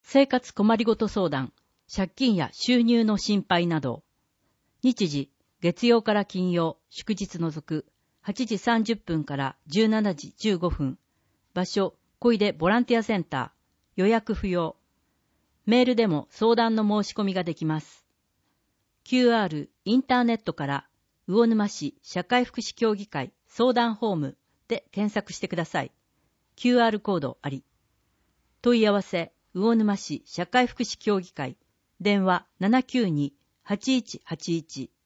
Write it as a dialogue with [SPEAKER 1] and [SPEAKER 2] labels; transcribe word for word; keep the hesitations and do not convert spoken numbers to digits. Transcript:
[SPEAKER 1] 生活困りごと相談、借金や収入の心配など。日時、月曜から金曜、祝日除く、はちじさんじゅっぷんからじゅうしちじじゅうごふん。場所、小出ボランティアセンター。予約不要。メールでも相談の申し込みができます。キューアール インターネットから魚沼市社会福祉協議会相談ホームで検索してください。キューアール コードあり。問い合わせ、魚沼市社会福祉協議会。電話ななきゅうに はちいちはちいち